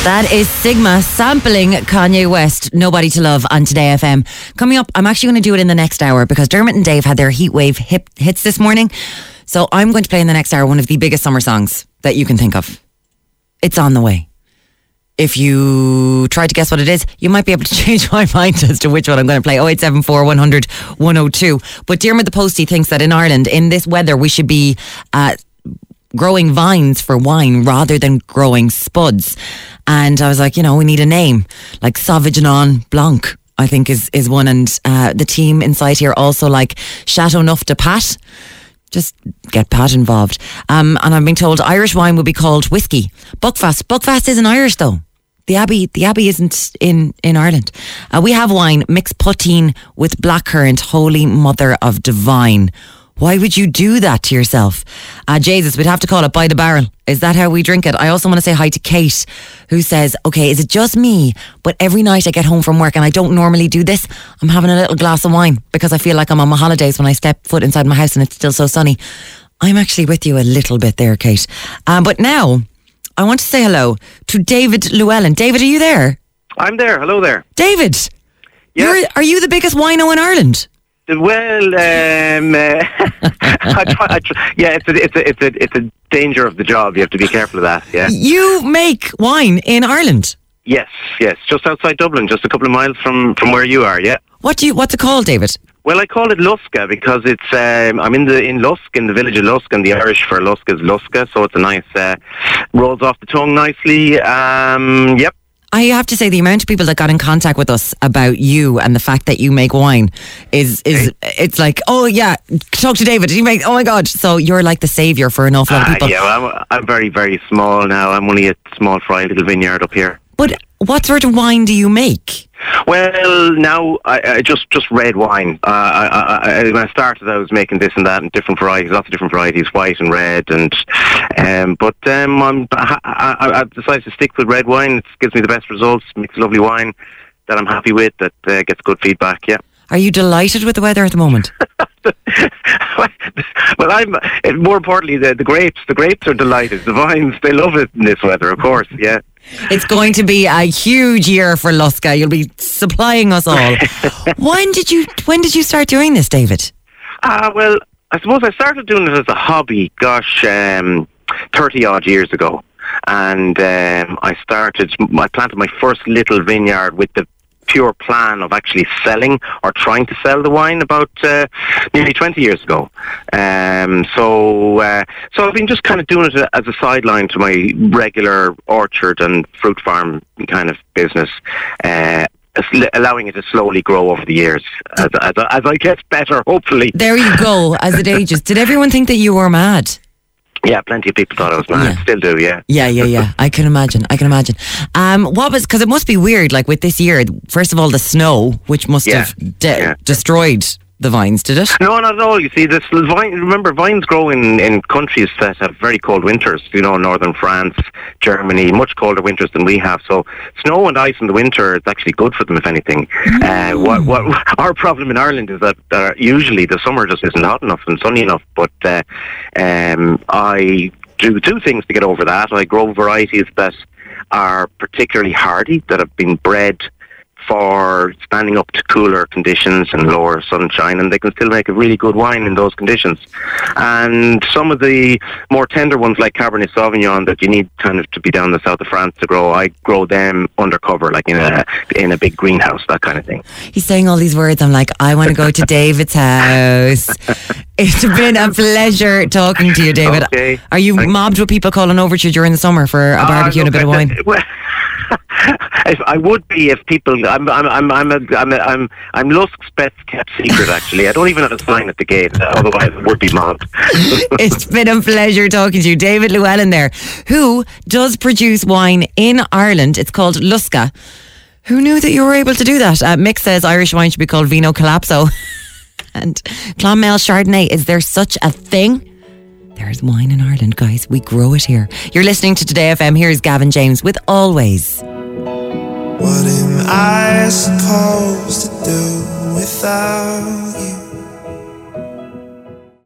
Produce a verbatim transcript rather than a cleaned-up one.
That is Sigma sampling Kanye West, Nobody to Love on Today F M. Coming up, I'm actually going to do it in the next hour because Dermot and Dave had their heatwave hip hits this morning. So I'm going to play in the next hour one of the biggest summer songs that you can think of. It's on the way. If you try to guess what it is, you might be able to change my mind as to which one I'm going to play. oh eight seven four, one hundred, one oh two. But Dermot the Postie thinks that in Ireland, in this weather, we should be uh, growing vines for wine rather than growing spuds. And I was like, you know, we need a name like Sauvignon Blanc, I think is, is one. And uh, the team inside here also like Chateauneuf de Pat. Just get Pat involved. Um, and I'm being told Irish wine would be called whiskey. Buckfast. Buckfast isn't Irish though. The Abbey, the Abbey isn't in, in Ireland. Uh, we have wine, mixed poutine with blackcurrant, Holy Mother of Divine. Why would you do that to yourself? Uh, Jesus, we'd have to call it by the barrel. Is that how we drink it? I also want to say hi to Kate, who says, okay, is it just me? But every night I get home from work and I don't normally do this. I'm having a little glass of wine because I feel like I'm on my holidays when I step foot inside my house and it's still so sunny. I'm actually with you a little bit there, Kate. Um, but now I want to say hello to David Llewellyn. David, are you there? I'm there. Hello there. David, yeah. you're, are you the biggest wino in Ireland? Well, um, uh, I try, I try, yeah, it's a, it's a, it's a, it's a danger of the job. You have to be careful of that. Yeah. You make wine in Ireland? Yes, yes, just outside Dublin, just a couple of miles from, from where you are. Yeah. What do you? What's it called, David? Well, I call it Luska because it's. Um, I'm in the in Lusk, in the village of Lusk, and the Irish for Lusk is Luska, so it's a nice uh, rolls off the tongue nicely. Um, yep. I have to say the amount of people that got in contact with us about you and the fact that you make wine is is hey. It's like, oh yeah, talk to David. He make oh my god. So you're like the saviour for an awful lot of people. Uh, yeah, well, I'm, I'm very very small now. I'm only a small fry little vineyard up here. But what sort of wine do you make? Well, now I, I just just red wine. Uh, I, I, I, when I started, I was making this and that and different varieties, lots of different varieties, white and red. And um, but um, I'm, I, I, I've decided to stick with red wine. It gives me the best results. Makes lovely wine that I'm happy with. That uh, gets good feedback. Yeah. Are you delighted with the weather at the moment? Well, I'm. More importantly, the, the grapes. The grapes are delighted. The vines, they love it in this weather, of course. Yeah. It's going to be a huge year for Luska. You'll be supplying us all. when did you When did you start doing this, David? Ah, uh, well, I suppose I started doing it as a hobby. Gosh, um, thirty odd years ago, and um, I started. I planted my first little vineyard with the pure plan of actually selling or trying to sell the wine about uh, nearly twenty years ago. Um, so uh, so I've been just kind of doing it as a sideline to my regular orchard and fruit farm kind of business, uh, allowing it to slowly grow over the years as, as, as I get better, hopefully. There you go, as it ages. Did everyone think that you were mad? Yeah, plenty of people thought I was mad. Yeah. Still do, yeah. Yeah, yeah, yeah. I can imagine. I can imagine. Um, what was, because it must be weird, like with this year, first of all, the snow, which must yeah. have de- yeah. destroyed the vines, did it? No, not at all. You see, this vine, remember, vines grow in, in countries that have very cold winters, you know, northern France, Germany, much colder winters than we have. So snow and ice in the winter is actually good for them, if anything. Mm. Uh, what, what our problem in Ireland is that uh, usually the summer just isn't hot enough and sunny enough. But uh, um, I do two things to get over that. I grow varieties that are particularly hardy, that have been bred for standing up to cooler conditions and lower sunshine, and they can still make a really good wine in those conditions. And some of the more tender ones like Cabernet Sauvignon that you need kind of to be down the south of France to grow, I grow them undercover, like in a in a big greenhouse, that kind of thing. He's saying all these words. I'm like, I want to go to David's house. It's been a pleasure talking to you, David. Okay. Are you Thanks. mobbed with people calling over to you during the summer for a barbecue uh, and a bit of wine? Well, if I would be if people. I'm. I'm. I'm. I'm. A, I'm. A, I'm. I'm Lusk's best kept secret. Actually, I don't even have a sign at the gate. Otherwise, it would be mobbed. It's been a pleasure talking to you, David Llewellyn. There, who does produce wine in Ireland. It's called Luska. Who knew that you were able to do that? Uh, Mick says Irish wine should be called Vino Collapso. And Clonmel Chardonnay. Is there such a thing? There's wine in Ireland, guys. We grow it here. You're listening to Today F M. Here's Gavin James with Always. What am I supposed to do without